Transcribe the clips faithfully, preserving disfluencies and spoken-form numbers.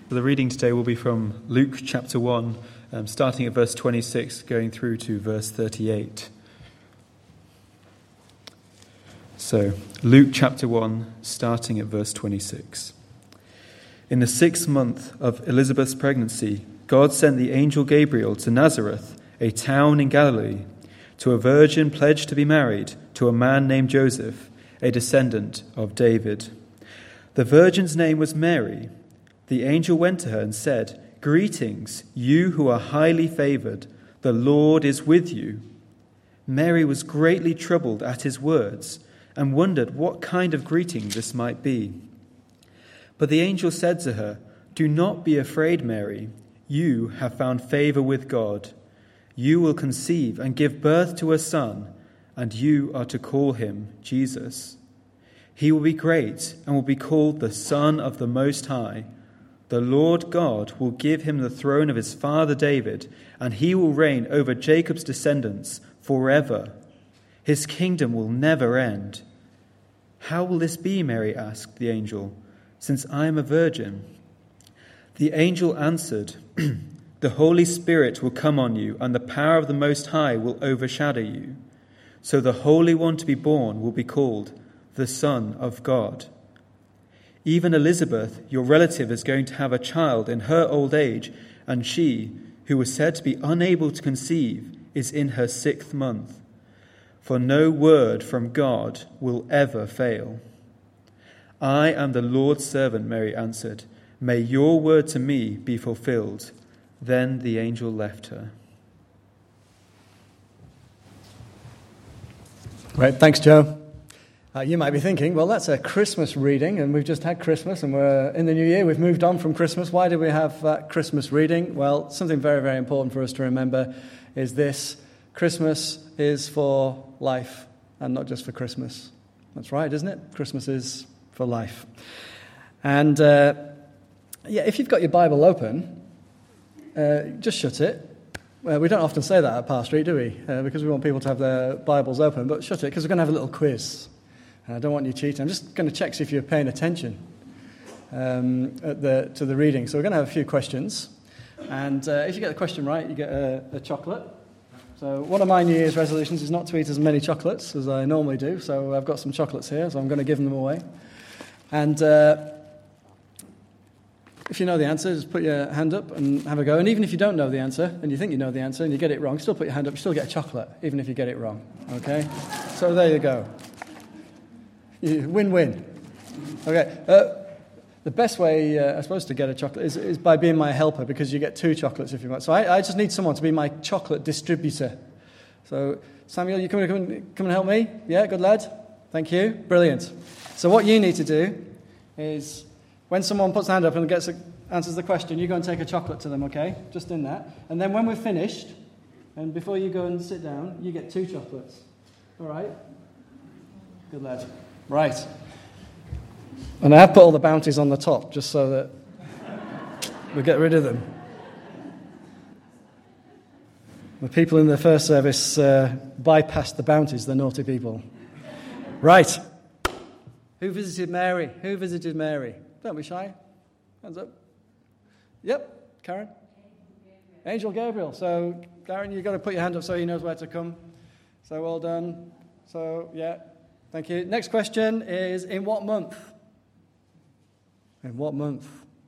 The reading today will be from Luke chapter one, um, starting at verse twenty-six, going through to verse thirty-eight. So, Luke chapter one, starting at verse twenty-six. In the sixth month of Elizabeth's pregnancy, God sent the angel Gabriel to Nazareth, a town in Galilee, to a virgin pledged to be married to a man named Joseph, a descendant of David. The virgin's name was Mary. The angel went to her and said, "Greetings, you who are highly favored. The Lord is with you." Mary was greatly troubled at his words and wondered what kind of greeting this might be. But the angel said to her, "Do not be afraid, Mary. You have found favor with God. You will conceive and give birth to a son, and you are to call him Jesus. He will be great and will be called the Son of the Most High. The Lord God will give him the throne of his father David, and he will reign over Jacob's descendants forever. His kingdom will never end." "How will this be?" Mary asked the angel, "since I am a virgin?" The angel answered, "The Holy Spirit will come on you, and the power of the Most High will overshadow you. So the Holy One to be born will be called the Son of God. Even Elizabeth, your relative, is going to have a child in her old age, and she, who was said to be unable to conceive, is in her sixth month. For no word from God will ever fail." "I am the Lord's servant," Mary answered. "May your word to me be fulfilled." Then the angel left her. Great, thanks, Joe. Uh, you might be thinking, well, that's a Christmas reading, and we've just had Christmas, and we're in the new year. We've moved on from Christmas. Why do we have that Christmas reading? Well, something very, very important for us to remember is this: Christmas is for life, and not just for Christmas. That's right, isn't it? Christmas is for life. And uh, yeah, if you've got your Bible open, uh, just shut it. Uh, we don't often say that at Parr Street, do we? Uh, because we want people to have their Bibles open, but shut it, because we're going to have a little quiz. And I don't want you cheating. I'm just going to check see if you're paying attention um, at the, to the reading. So we're going to have a few questions. And uh, if you get the question right, you get a, a chocolate. So one of my New Year's resolutions is not to eat as many chocolates as I normally do. So I've got some chocolates here, so I'm going to give them away. And uh, if you know the answer, just put your hand up and have a go. And even if you don't know the answer, and you think you know the answer, and you get it wrong, still put your hand up, you still get a chocolate, even if you get it wrong. Okay? So there you go. You, win-win. Okay. Uh, the best way, uh, I suppose, to get a chocolate is, is by being my helper, because you get two chocolates if you want. So I, I just need someone to be my chocolate distributor. So, Samuel, you come and, come and, come and help me? Yeah, good lad. Thank you. Brilliant. So what you need to do is, when someone puts a hand up and gets a, answers the question, you go and take a chocolate to them, okay? Just in that. And then when we're finished, and before you go and sit down, you get two chocolates. All right? Good lad. Right. And I have put all the bounties on the top, just so that we get rid of them. The people in the first service uh, bypassed the bounties, the naughty people. Right. Who visited Mary? Who visited Mary? Don't be shy. Hands up. Yep. Karen? Angel Gabriel. So, Karen, you've got to put your hand up so he knows where to come. So, well done. So, yeah. Thank you. Next question is, in what month? In what month?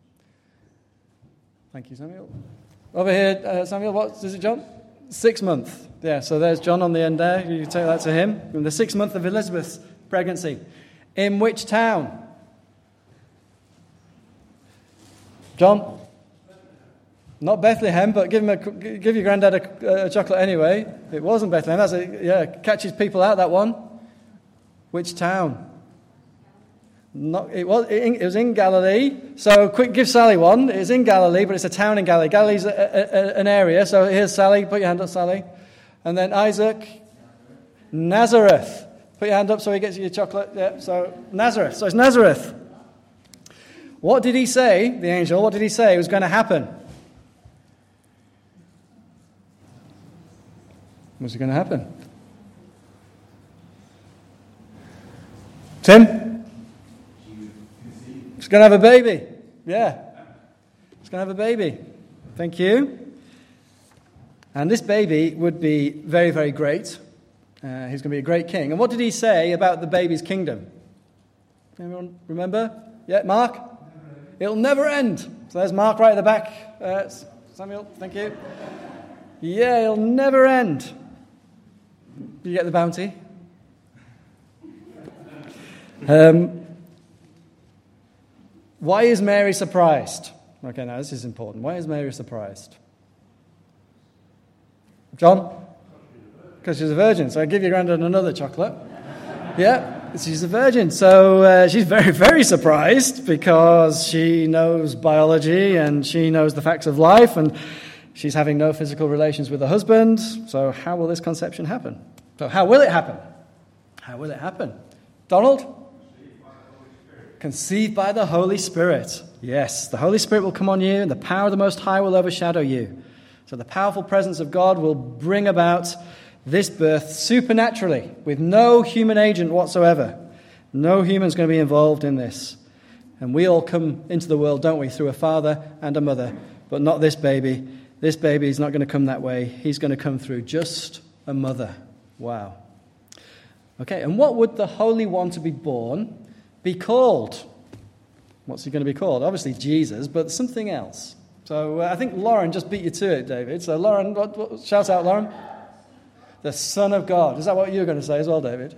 Thank you, Samuel. Over here, uh, Samuel, what is it, John? Sixth month. Yeah, so there's John on the end there. You can take that to him. In the sixth month of Elizabeth's pregnancy. In which town? John? Not Bethlehem, but give him a, give your granddad a, a chocolate anyway. It wasn't Bethlehem. That's a, yeah, catches people out, that one. Which town? Not, it was it, it was in Galilee. So quick, give Sally one. It's in Galilee, but it's a town in Galilee. Galilee's a, a, a, an area. So here's Sally. Put your hand up, Sally. And then Isaac. Nazareth. Put your hand up so he gets you your chocolate. Yeah. So Nazareth. So it's Nazareth. What did he say, the angel? What did he say was going to happen? What's going to happen? Tim? She's going to have a baby. Yeah. going to have a baby. Thank you. And this baby would be very, very great. Uh, he's going to be a great king. And what did he say about the baby's kingdom? Anyone remember? Yeah, Mark? It'll never end. So there's Mark right at the back. Uh, Samuel, thank you. Yeah, it'll never end. Did you get the bounty? Um, why is Mary surprised? Okay, now this is important. Why is Mary surprised? John? Because she's a virgin. So I give your granddad another chocolate. Yeah, she's a virgin. So uh, she's very, very surprised because she knows biology and she knows the facts of life and she's having no physical relations with her husband. So how will this conception happen? So how will it happen? How will it happen? Donald? Conceived by the Holy Spirit. Yes, the Holy Spirit will come on you and the power of the Most High will overshadow you. So the powerful presence of God will bring about this birth supernaturally with no human agent whatsoever. No human's going to be involved in this. And we all come into the world, don't we, through a father and a mother, but not this baby. This baby is not going to come that way. He's going to come through just a mother. Wow. Okay, and what would the Holy One to be born be called? What's he going to be called? Obviously Jesus, but something else. So uh, I think Lauren just beat you to it, David. So Lauren, what, what, shout out, Lauren. The Son of God. Is that what you were going to say as well, David?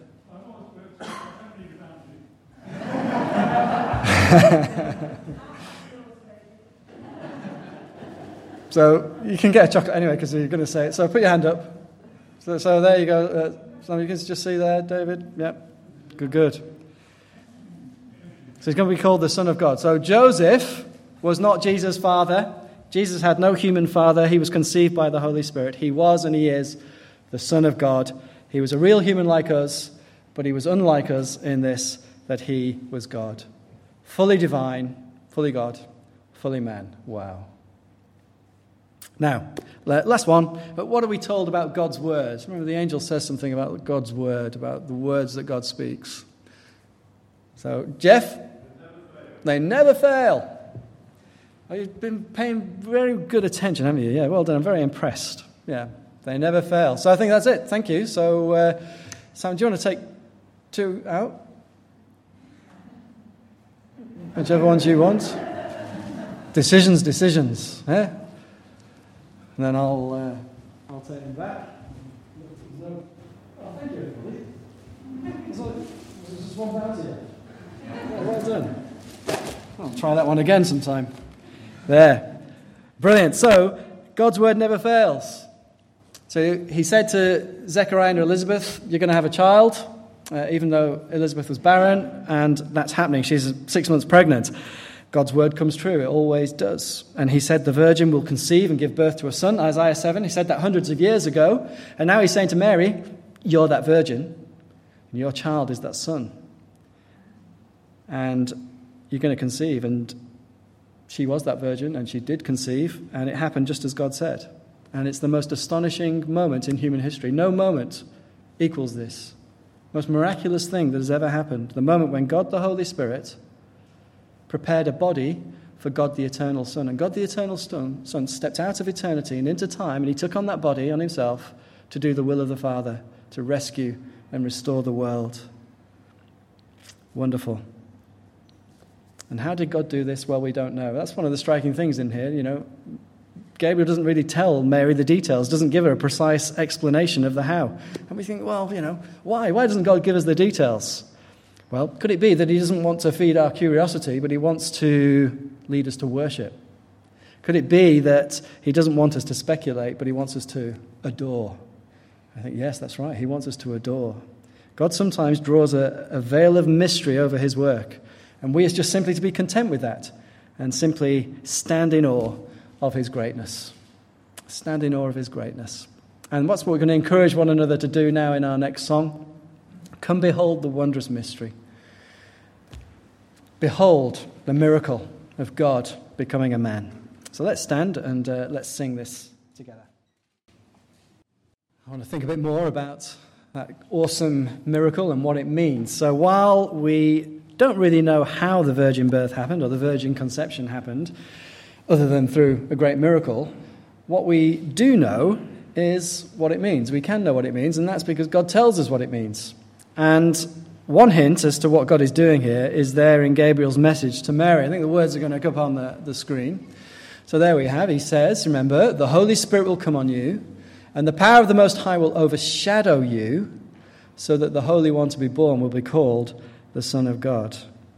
So you can get a chocolate anyway because you're going to say it. So put your hand up. So, so there you go. Uh, so you can just see there, David. Yep. Good, good. So he's going to be called the Son of God. So Joseph was not Jesus' father. Jesus had no human father. He was conceived by the Holy Spirit. He was and he is the Son of God. He was a real human like us, but he was unlike us in this, that he was God. Fully divine, fully God, fully man. Wow. Now, last one. But what are we told about God's words? Remember, the angel says something about God's word, about the words that God speaks. So, Jeff? They never fail. Oh, you've been paying very good attention, haven't you? Yeah, well done. I'm very impressed. Yeah, they never fail. So I think that's it. Thank you. So, uh, Sam, do you want to take two out? Whichever ones you want. Decisions, decisions. Eh? And then I'll uh, I'll take them back. Oh, thank you, everybody. There's just one bounty here. Yeah, well done. I'll try that one again sometime. There. Brilliant. So, God's word never fails. So, he said to Zechariah and Elizabeth, you're going to have a child, uh, even though Elizabeth was barren, and that's happening. She's six months pregnant. God's word comes true. It always does. And he said the virgin will conceive and give birth to a son, Isaiah seven. He said that hundreds of years ago. And now he's saying to Mary, you're that virgin, and your child is that son. And you're going to conceive. And she was that virgin, and she did conceive, and it happened just as God said. And it's the most astonishing moment in human history. No moment equals this. Most miraculous thing that has ever happened. The moment when God the Holy Spirit prepared a body for God the Eternal Son. And God the Eternal Son, Son stepped out of eternity and into time, and he took on that body on himself to do the will of the Father, to rescue and restore the world. Wonderful. And how did God do this? Well, we don't know. That's one of the striking things in here, you know. Gabriel doesn't really tell Mary the details, doesn't give her a precise explanation of the how. And we think, well, you know, why? Why doesn't God give us the details? Well, could it be that he doesn't want to feed our curiosity, but he wants to lead us to worship? Could it be that he doesn't want us to speculate, but he wants us to adore? I think, yes, that's right. He wants us to adore. God sometimes draws a, a veil of mystery over his work, and we are just simply to be content with that and simply stand in awe of his greatness. Stand in awe of his greatness. And that's what we're going to encourage one another to do now in our next song. Come behold the wondrous mystery. Behold the miracle of God becoming a man. So let's stand and uh, let's sing this together. I want to think a bit more about that awesome miracle and what it means. So while we don't really know how the virgin birth happened or the virgin conception happened, other than through a great miracle. What we do know is what it means. We can know what it means, and that's because God tells us what it means. And one hint as to what God is doing here is there in Gabriel's message to Mary. I think the words are going to come up on the, the screen. So there we have, he says, remember, the Holy Spirit will come on you, and the power of the Most High will overshadow you, so that the Holy One to be born will be called the Son of God.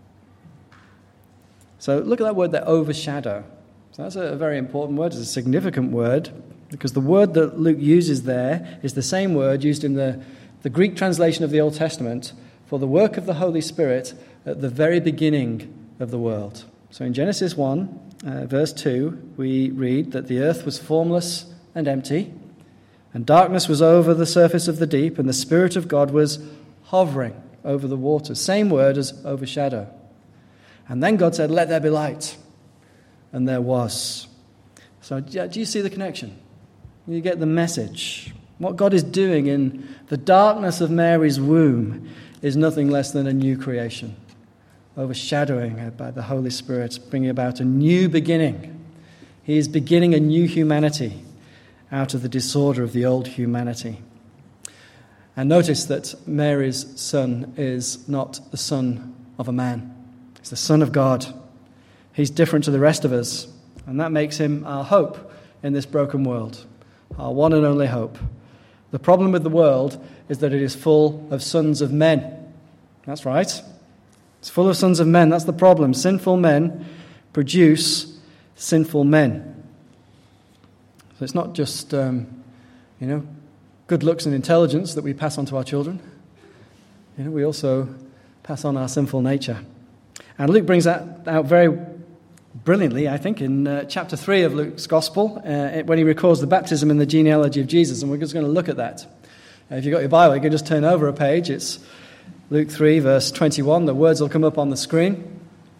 So look at that word there, overshadow. So that's a very important word. It's a significant word, because the word that Luke uses there is the same word used in the, the Greek translation of the Old Testament for the work of the Holy Spirit at the very beginning of the world. So in Genesis one, uh, verse two, we read that the earth was formless and empty, and darkness was over the surface of the deep, and the Spirit of God was hovering over the waters. Same word as overshadow. And then God said, let there be light. And there was. So do you see the connection? You get the message. What God is doing in the darkness of Mary's womb is nothing less than a new creation, overshadowing by the Holy Spirit, bringing about a new beginning. He is beginning a new humanity out of the disorder of the old humanity. And notice that Mary's son is not the son of a man. He's the Son of God. He's different to the rest of us, and that makes him our hope in this broken world, our one and only hope. The problem with the world is that it is full of sons of men. That's right. It's full of sons of men. That's the problem. Sinful men produce sinful men. So it's not just, um, you know, good looks and intelligence that we pass on to our children. You know, we also pass on our sinful nature. And Luke brings that out very brilliantly, I think, in uh, chapter three of Luke's Gospel, uh, when he records the baptism and the genealogy of Jesus. And we're just going to look at that. Uh, if you've got your Bible, you can just turn over a page. It's Luke three, verse twenty-one. The words will come up on the screen.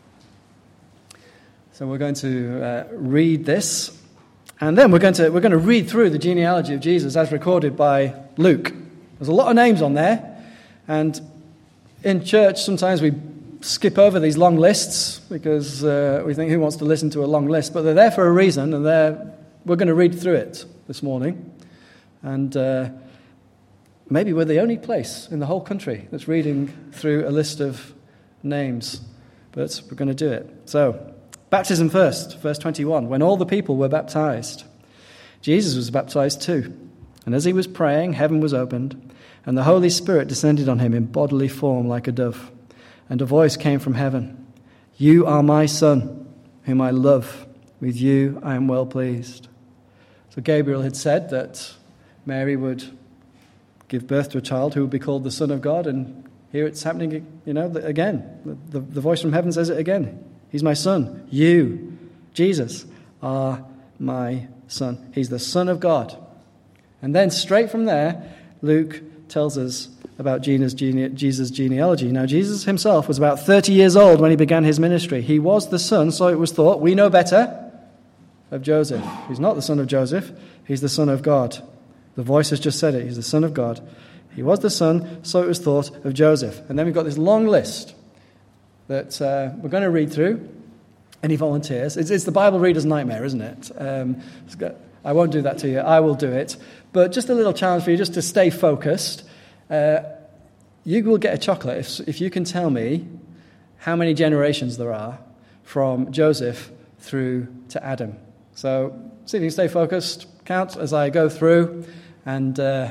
So we're going to uh, read this. And then we're going to we're going to read through the genealogy of Jesus as recorded by Luke. There's a lot of names on there. And in church, sometimes we skip over these long lists because uh, we think, who wants to listen to a long list? But they're there for a reason, and they're, we're going to read through it this morning. And uh, maybe we're the only place in the whole country that's reading through a list of names. But we're going to do it. So, baptism first, verse twenty-one. When all the people were baptized, Jesus was baptized too. And as he was praying, heaven was opened, and the Holy Spirit descended on him in bodily form like a dove. And a voice came from heaven, "You are my Son, whom I love. With you I am well pleased." So Gabriel had said that Mary would give birth to a child who would be called the Son of God. And here it's happening, you know, again. The, the voice from heaven says it again. He's my Son. You, Jesus, are my Son. He's the Son of God. And then straight from there, Luke tells us about Jesus' genealogy. Now, Jesus himself was about thirty years old when he began his ministry. He was the son, so it was thought, we know better, of Joseph. He's not the son of Joseph. He's the Son of God. The voice has just said it. He's the Son of God. He was the son, so it was thought, of Joseph. And then we've got this long list that uh, we're going to read through. Any volunteers? It's, it's the Bible reader's nightmare, isn't it? Um, I won't do that to you. I will do it. But just a little challenge for you just to stay focused. Uh, you will get a chocolate if, if you can tell me how many generations there are from Joseph through to Adam. So see if you can stay focused. Count as I go through. And uh,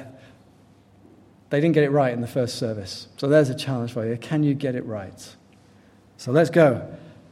they didn't get it right in the first service. So there's a challenge for you. Can you get it right? So let's go.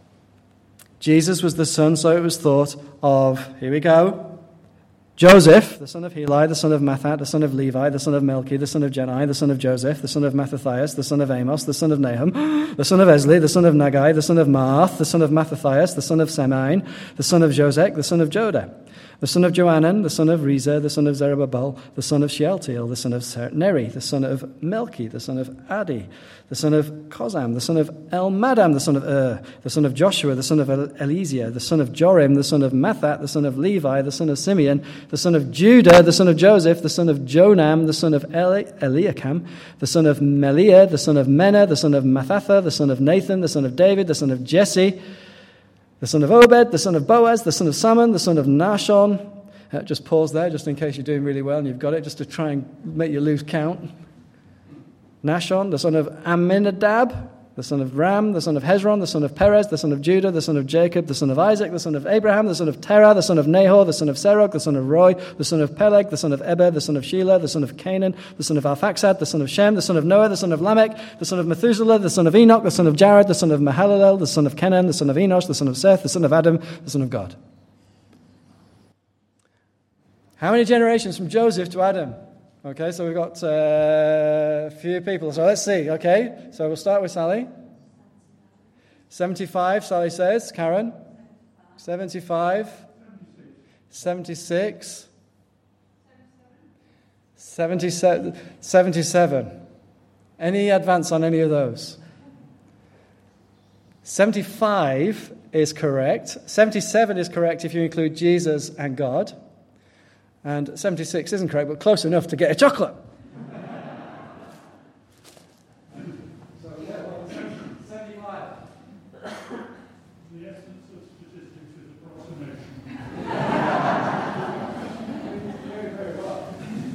Jesus was the son, so it was thought, of, here we go, Joseph, the son of Heli, the son of Matthat, the son of Levi, the son of Melchi, the son of Jenai, the son of Joseph, the son of Mattathias, the son of Amos, the son of Nahum, the son of Esli, the son of Nagai, the son of Maath, the son of Mattathias, the son of Semain, the son of Josek, the son of Joda, the son of Johanan, the son of Reza, the son of Zerubbabel, the son of Shealtiel, the son of Neri, the son of Melchi, the son of Adi, the son of Kozam, the son of Elmadam, the son of Ur, the son of Joshua, the son of Eliezer, the son of Jorim, the son of Matthat, the son of Levi, the son of Simeon, the son of Judah, the son of Joseph, the son of Jonam, the son of Eli- Eliakam, the son of Meliah, the son of Menah, the son of Mathatha, the son of Nathan, the son of David, the son of Jesse, the son of Obed, the son of Boaz, the son of Salmon, the son of Nahshon. Uh, just pause there, just in case you're doing really well and you've got it, just to try and make you lose count. Nahshon, the son of Amminadab, the son of Ram, the son of Hezron, the son of Perez, the son of Judah, the son of Jacob, the son of Isaac, the son of Abraham, the son of Terah, the son of Nahor, the son of Serug, the son of Roy, the son of Peleg, the son of Eber, the son of Shelah, the son of Canaan, the son of Arphaxad, the son of Shem, the son of Noah, the son of Lamech, the son of Methuselah, the son of Enoch, the son of Jared, the son of Mahalalel, the son of Kenan, the son of Enosh, the son of Seth, the son of Adam, the son of God. How many generations from Joseph to Adam? Okay, so we've got uh, a few people. So let's see, okay? So we'll start with Sally. seventy-five, Sally says. Karen? seventy-five. seventy-six. seventy-seven. seventy-seven. Any advance on any of those? seventy-five is correct. seventy-seven is correct if you include Jesus and God. And seventy-six isn't correct, but close enough to get a chocolate. So, yeah, well, seventy-five. The essence of statistics is approximation. Very, very well.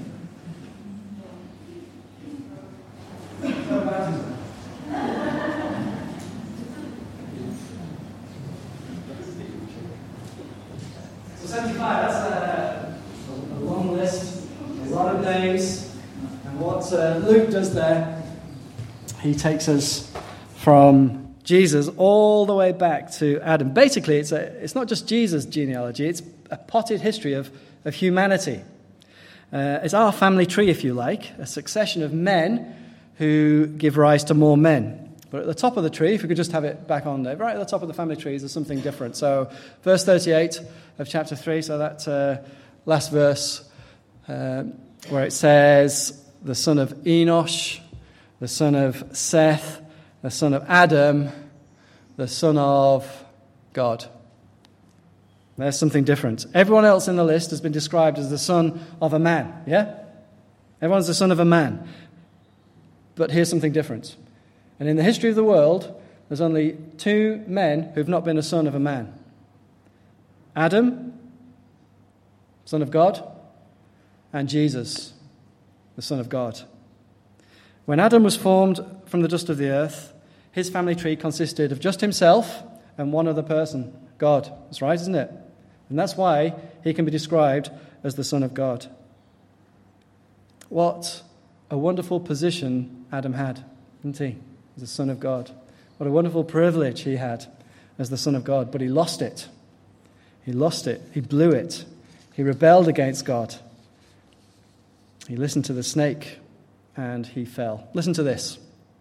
So seventy-five, that's a, a long list, a lot of names. And what uh, Luke does there, he takes us from Jesus all the way back to Adam. Basically, it's a, it's not just Jesus' genealogy, it's a potted history of, of humanity. Uh, it's our family tree, if you like, a succession of men who give rise to more men. But at the top of the tree, if we could just have it back on there, right at the top of the family tree is something different. So verse thirty-eight of chapter three, so that uh, last verse uh, where it says, the son of Enosh, the son of Seth, the son of Adam, the son of God. There's something different. Everyone else in the list has been described as the son of a man, yeah? Everyone's the son of a man. But here's something different. And in the history of the world, there's only two men who've not been a son of a man. Adam, son of God, and Jesus, the son of God. When Adam was formed from the dust of the earth, his family tree consisted of just himself and one other person, God. That's right, isn't it? And that's why he can be described as the Son of God. What a wonderful position Adam had, didn't he? As the Son of God. What a wonderful privilege he had as the Son of God. But he lost it. He lost it. He blew it. He rebelled against God. He listened to the snake and he fell. Listen to this.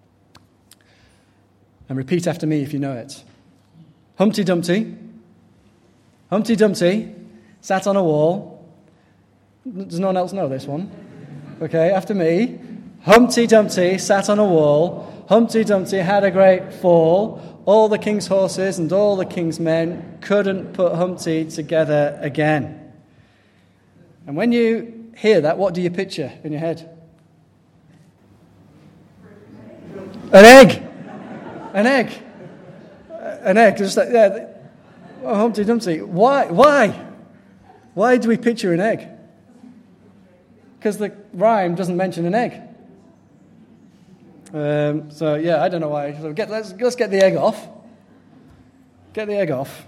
And repeat after me if you know it. Humpty Dumpty. Humpty Dumpty sat on a wall. Does no one else know this one? Okay, after me. Humpty Dumpty sat on a wall. Humpty Dumpty had a great fall. All the king's horses and all the king's men couldn't put Humpty together again. And when you hear that, what do you picture in your head? An egg. An egg. An egg. Just like, yeah. Oh, Humpty Dumpty. Why? Why? Why do we picture an egg? Because the rhyme doesn't mention an egg. Um, so, yeah, I don't know why. So get, let's, let's get the egg off. Get the egg off.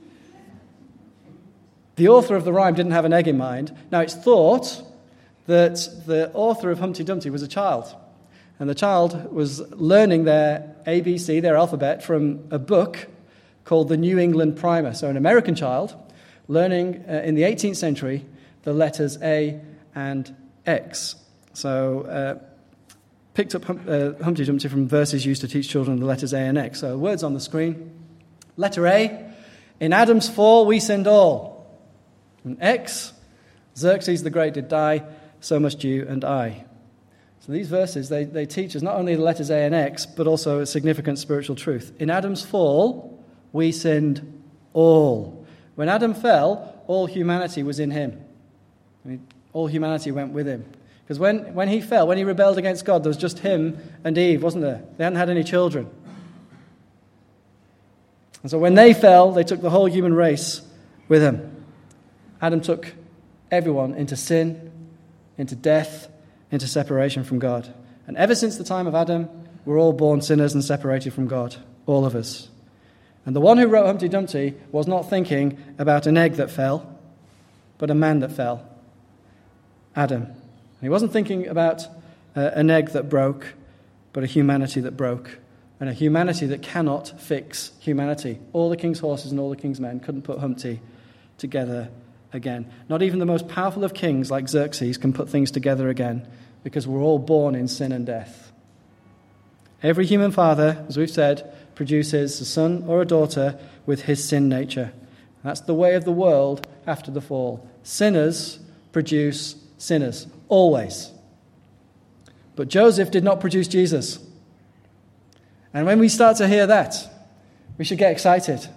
The author of the rhyme didn't have an egg in mind. Now, it's thought that the author of Humpty Dumpty was a child. And the child was learning their A B C, their alphabet, from a book called the New England Primer. So an American child learning uh, in the eighteenth century the letters A and X. So uh, picked up hum- uh, Humpty Dumpty from verses used to teach children the letters A and X. So words on the screen. Letter A, in Adam's fall we sinned all. And X, Xerxes the Great did die, so must you and I. So these verses, they, they teach us not only the letters A and X, but also a significant spiritual truth. In Adam's fall, we sinned all. When Adam fell, all humanity was in him. I mean, all humanity went with him. Because when, when he fell, when he rebelled against God, there was just him and Eve, wasn't there? They hadn't had any children. And so when they fell, they took the whole human race with him. Adam took everyone into sin, into death, into separation from God. And ever since the time of Adam, we're all born sinners and separated from God, all of us. And the one who wrote Humpty Dumpty was not thinking about an egg that fell, but a man that fell, Adam. And he wasn't thinking about uh, an egg that broke, but a humanity that broke, and a humanity that cannot fix humanity. All the king's horses and all the king's men couldn't put Humpty together again. Not even the most powerful of kings like Xerxes can put things together again, because we're all born in sin and death. Every human father, as we've said, produces a son or a daughter with his sin nature. That's the way of the world after the fall. Sinners produce sinners, always. But Joseph did not produce Jesus. And when we start to hear that, we should get excited.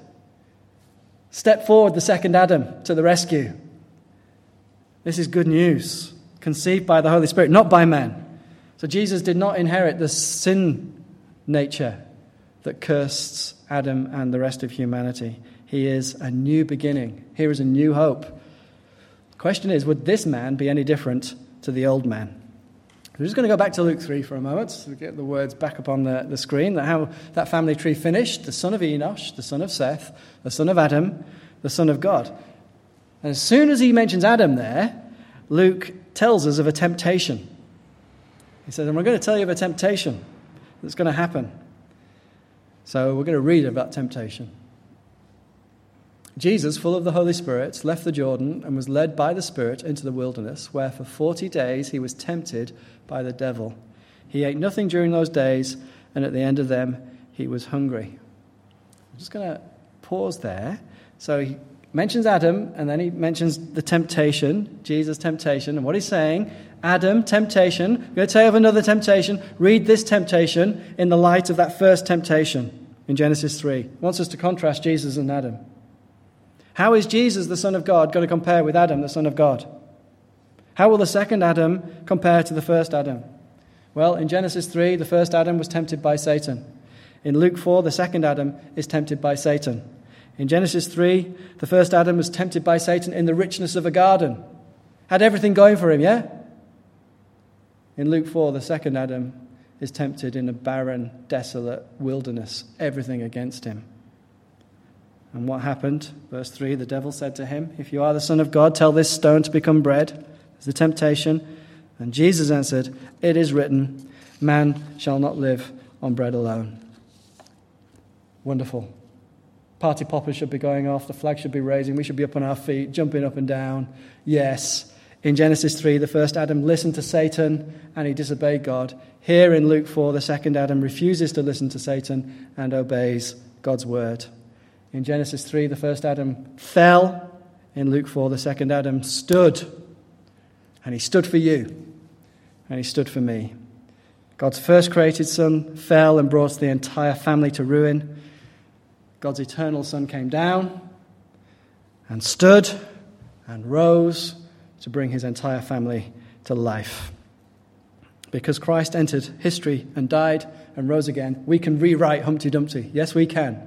Step forward the second Adam to the rescue. This is good news, conceived by the Holy Spirit, not by man. So Jesus did not inherit the sin nature that cursed Adam and the rest of humanity. He is a new beginning. Here is a new hope. The question is, would this man be any different to the old man? We're just going to go back to Luke three for a moment to get the words back up on the, the screen, that how that family tree finished. The son of Enosh, the son of Seth, the son of Adam, the son of God. And as soon as he mentions Adam there, Luke tells us of a temptation. He says, and we're going to tell you of a temptation that's going to happen. So we're going to read about temptation. Jesus, full of the Holy Spirit, left the Jordan and was led by the Spirit into the wilderness, where for forty days he was tempted by the devil. He ate nothing during those days, and at the end of them he was hungry. I'm just going to pause there. So he mentions Adam, and then he mentions the temptation, Jesus' temptation. And what he's saying, Adam, temptation. I'm going to tell you of another temptation. Read this temptation in the light of that first temptation in Genesis three. He wants us to contrast Jesus and Adam. How is Jesus, the Son of God, going to compare with Adam, the Son of God? How will the second Adam compare to the first Adam? Well, in Genesis three, the first Adam was tempted by Satan. In Luke four, the second Adam is tempted by Satan. In Genesis three, the first Adam was tempted by Satan in the richness of a garden. Had everything going for him, yeah? In Luke four, the second Adam is tempted in a barren, desolate wilderness, everything against him. And what happened? Verse three, the devil said to him, if you are the Son of God, tell this stone to become bread. It's the temptation. And Jesus answered, it is written, man shall not live on bread alone. Wonderful. Party poppers should be going off. The flag should be raising. We should be up on our feet, jumping up and down. Yes. In Genesis three, the first Adam listened to Satan and he disobeyed God. Here in Luke four, the second Adam refuses to listen to Satan and obeys God's word. In Genesis three, the first Adam fell. In Luke four, the second Adam stood. And he stood for you. And he stood for me. God's first created son fell and brought the entire family to ruin. God's eternal Son came down and stood and rose to bring his entire family to life. Because Christ entered history and died and rose again, we can rewrite Humpty Dumpty. Yes, we can.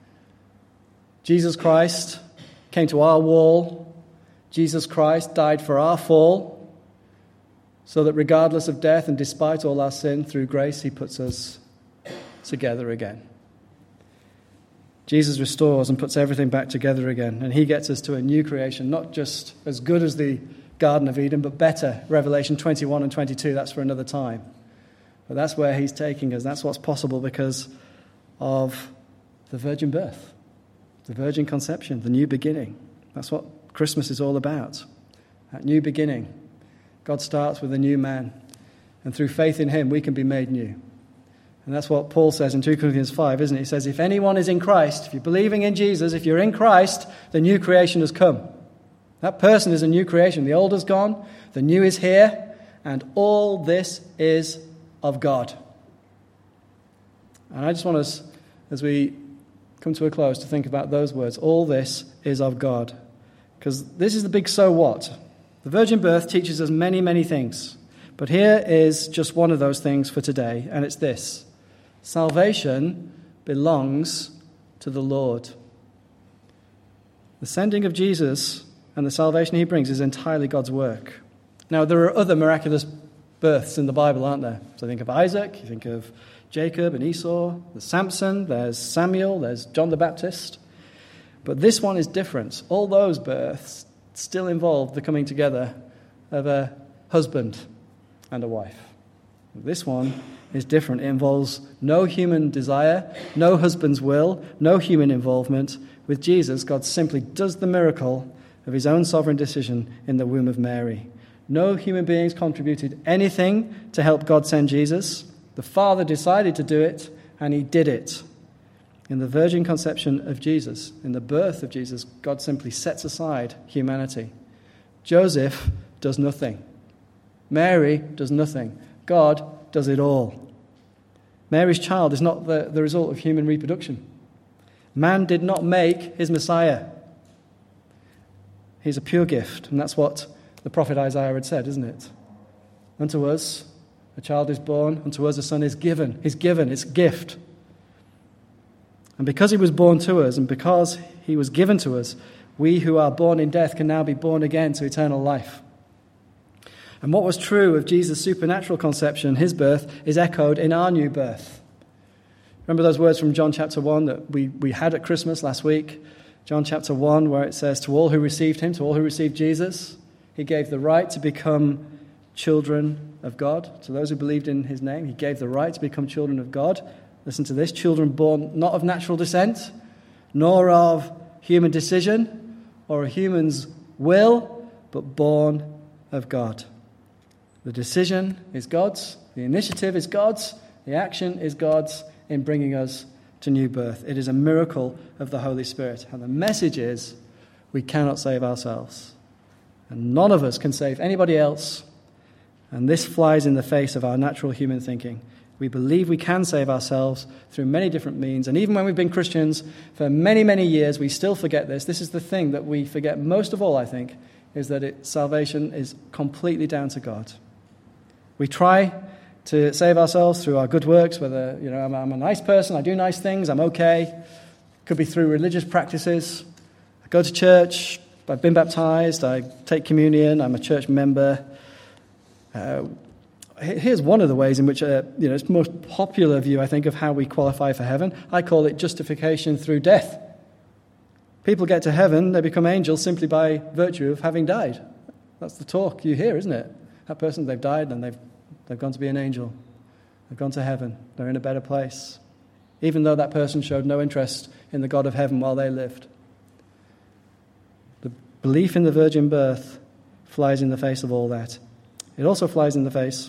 Jesus Christ came to our wall. Jesus Christ died for our fall, so that regardless of death and despite all our sin, through grace he puts us together again. Jesus restores and puts everything back together again, and he gets us to a new creation, not just as good as the Garden of Eden, but better. Revelation twenty-one and twenty-two, that's for another time. But that's where he's taking us. That's what's possible because of the virgin birth, the virgin conception, the new beginning. That's what Christmas is all about, that new beginning. God starts with a new man, and through faith in him, we can be made new. And that's what Paul says in two Corinthians five, isn't it? He says, if anyone is in Christ, if you're believing in Jesus, if you're in Christ, the new creation has come. That person is a new creation. The old is gone, the new is here, and all this is of God. And I just want us, as we come to a close, to think about those words. All this is of God. Because this is the big so what. The virgin birth teaches us many, many things. But here is just one of those things for today, and it's this. Salvation belongs to the Lord. The sending of Jesus and the salvation he brings is entirely God's work. Now, there are other miraculous births in the Bible, aren't there? So think of Isaac, you think of Jacob and Esau, there's Samson, there's Samuel, there's John the Baptist. But this one is different. All those births still involve the coming together of a husband and a wife. This one is different. It involves no human desire, no husband's will, no human involvement. With Jesus, God simply does the miracle of his own sovereign decision in the womb of Mary. No human beings contributed anything to help God send Jesus. The Father decided to do it, and he did it. In the virgin conception of Jesus, in the birth of Jesus, God simply sets aside humanity. Joseph does nothing. Mary does nothing. God does it all. Mary's child is not the, the result of human reproduction. Man did not make his Messiah. He's a pure gift, and that's what the prophet Isaiah had said, isn't it? Unto us a child is born, unto us a son is given. He's given, it's a gift. And because he was born to us, and because he was given to us, we who are born in death can now be born again to eternal life. And what was true of Jesus' supernatural conception, his birth, is echoed in our new birth. Remember those words from John chapter one that we, we had at Christmas last week? John chapter one, where it says, to all who received him, to all who received Jesus, he gave the right to become children of God. To those who believed in his name, he gave the right to become children of God. Listen to this, children born not of natural descent, nor of human decision or a human's will, but born of God. The decision is God's, the initiative is God's, the action is God's in bringing us to new birth. It is a miracle of the Holy Spirit. And the message is, we cannot save ourselves. And none of us can save anybody else. And this flies in the face of our natural human thinking. We believe we can save ourselves through many different means. And even when we've been Christians for many, many years, we still forget this. This is the thing that we forget most of all, I think, is that it, salvation is completely down to God. We try to save ourselves through our good works, whether, you know, I'm, I'm a nice person, I do nice things, I'm okay. Could be through religious practices. I go to church, I've been baptized, I take communion, I'm a church member. Uh, here's one of the ways in which, uh, you know, it's the most popular view, I think, of how we qualify for heaven. I call it justification through death. People get to heaven, they become angels simply by virtue of having died. That's the talk you hear, isn't it? That person, they've died and they've they've gone to be an angel. They've gone to heaven. They're in a better place. Even though that person showed no interest in the God of heaven while they lived. The belief in the virgin birth flies in the face of all that. It also flies in the face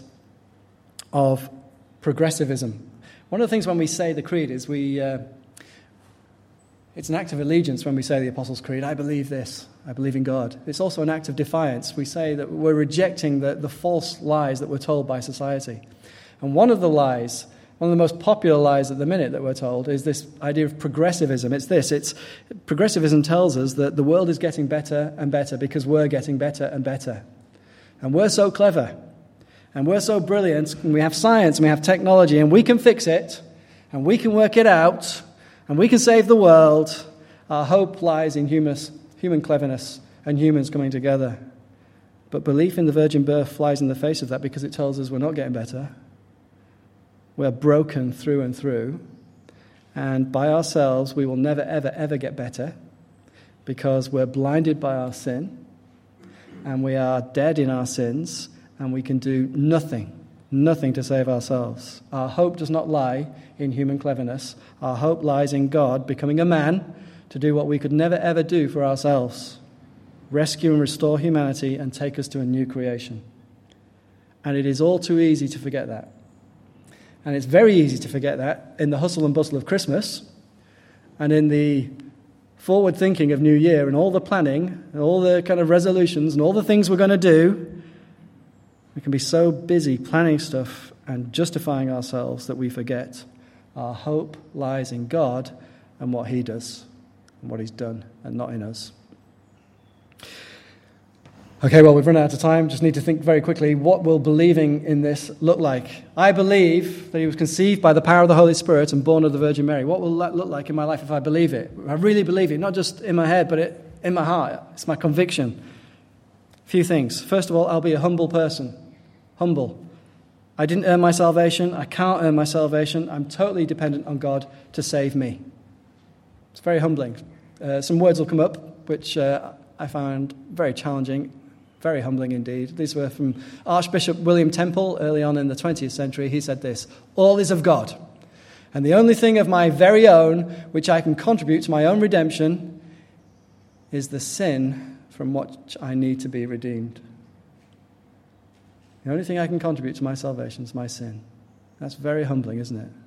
of progressivism. One of the things when we say the creed is we... Uh, It's an act of allegiance when we say the Apostles' Creed, I believe this, I believe in God. It's also an act of defiance. We say that we're rejecting the, the false lies that we're told by society. And one of the lies, one of the most popular lies at the minute that we're told is this idea of progressivism. It's this, it's progressivism tells us that the world is getting better and better because we're getting better and better. And we're so clever, and we're so brilliant, and we have science, and we have technology, and we can fix it, and we can work it out, and we can save the world. Our hope lies in human, human cleverness and humans coming together. But belief in the virgin birth flies in the face of that because it tells us we're not getting better. We're broken through and through. And by ourselves, we will never, ever, ever get better because we're blinded by our sin and we are dead in our sins and we can do nothing. Nothing to save ourselves. Our hope does not lie in human cleverness. Our hope lies in God becoming a man to do what we could never ever do for ourselves. Rescue and restore humanity and take us to a new creation. And it is all too easy to forget that. And it's very easy to forget that in the hustle and bustle of Christmas and in the forward thinking of New Year and all the planning and all the kind of resolutions and all the things we're going to do. We can be so busy planning stuff and justifying ourselves that we forget our hope lies in God and what he does and what he's done and not in us. Okay, well, we've run out of time. Just need to think very quickly, what will believing in this look like? I believe that he was conceived by the power of the Holy Spirit and born of the Virgin Mary. What will that look like in my life if I believe it? I really believe it, not just in my head, but it, in my heart. It's my conviction. A few things. First of all, I'll be a humble person. Humble. I didn't earn my salvation. I can't earn my salvation. I'm totally dependent on God to save me. It's very humbling. Uh, some words will come up, which uh, I found very challenging. Very humbling indeed. These were from Archbishop William Temple early on in the twentieth century. He said this: "All is of God, and the only thing of my very own which I can contribute to my own redemption is the sin from which I need to be redeemed." The only thing I can contribute to my salvation is my sin. That's very humbling, isn't it?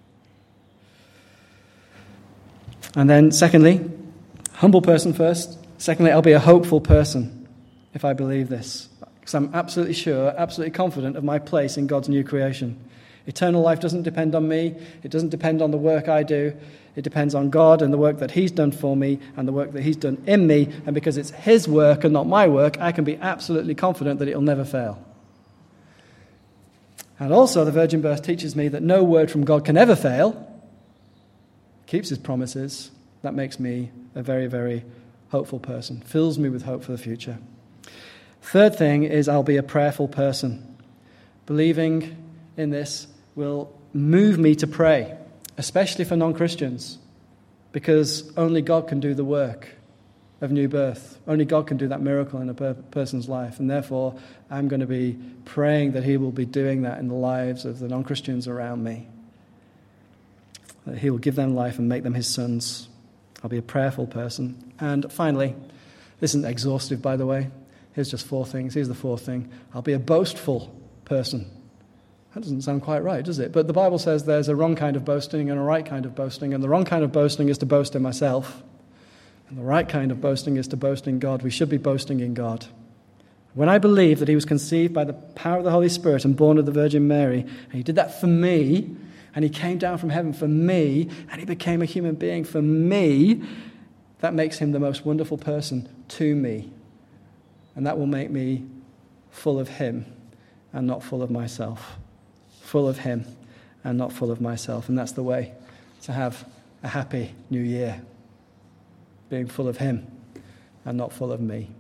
And then secondly, humble person first. Secondly, I'll be a hopeful person if I believe this, because I'm absolutely sure, absolutely confident of my place in God's new creation. Eternal life doesn't depend on me. It doesn't depend on the work I do. It depends on God and the work that he's done for me and the work that he's done in me. And because it's his work and not my work, I can be absolutely confident that it'll never fail. And also the virgin birth teaches me that no word from God can ever fail. Keeps his promises. That makes me a very, very hopeful person. Fills me with hope for the future. Third thing is I'll be a prayerful person. Believing in this will move me to pray, especially for non-Christians, because only God can do the work of new birth. Only God can do that miracle in a per- person's life, and therefore I'm going to be praying that he will be doing that in the lives of the non-Christians around me, that he will give them life and make them his sons. I'll be a prayerful person. And finally, this isn't exhaustive, by the way. Here's just four things. Here's the fourth thing. I'll be a boastful person. That doesn't sound quite right, does it? But the Bible says there's a wrong kind of boasting and a right kind of boasting. And the wrong kind of boasting is to boast in myself. And the right kind of boasting is to boast in God. We should be boasting in God. When I believe that he was conceived by the power of the Holy Spirit and born of the Virgin Mary, and he did that for me, and he came down from heaven for me, and he became a human being for me, that makes him the most wonderful person to me. And that will make me full of him and not full of myself. Full of him and not full of myself. And that's the way to have a happy new year. Being full of him and not full of me.